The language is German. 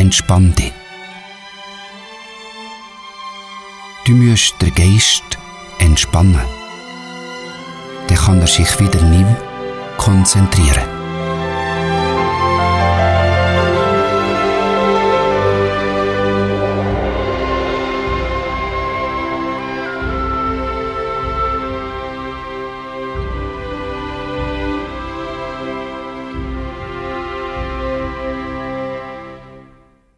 entspann dich. Du musst den Geist entspannen. Dann kann er sich wieder neu konzentrieren.